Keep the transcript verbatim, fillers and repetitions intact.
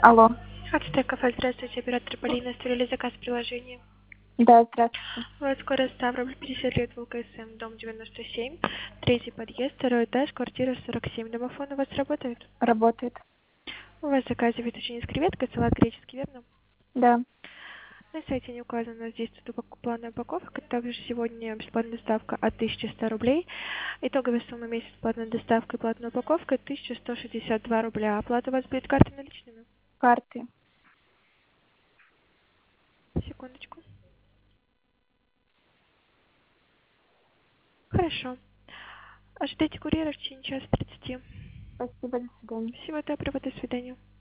Алло. Ацтек кафе, здравствуйте, оператор Полина, оставили заказ в приложении. Да, здравствуйте. Вот скоро Ставрополь, пятьдесят лет, ВЛКСМ, дом девяносто семь, третий подъезд, второй этаж, квартира сорок семь. Домофон у вас работает? Работает. У вас в заказе ветчина с креветкой, салат греческий, верно? Да. На сайте не указано, здесь тут упак- платная упаковка, также сегодня бесплатная доставка от тысячи ста рублей. Итоговая сумма месяц платной доставкой и платной упаковкой тысяча сто шестьдесят два рубля. Оплата у вас будет картой наличными? Карты. Секундочку. Хорошо. Ожидайте курьера в течение часа тридцати. Спасибо, до свидания. Всего доброго, до свидания.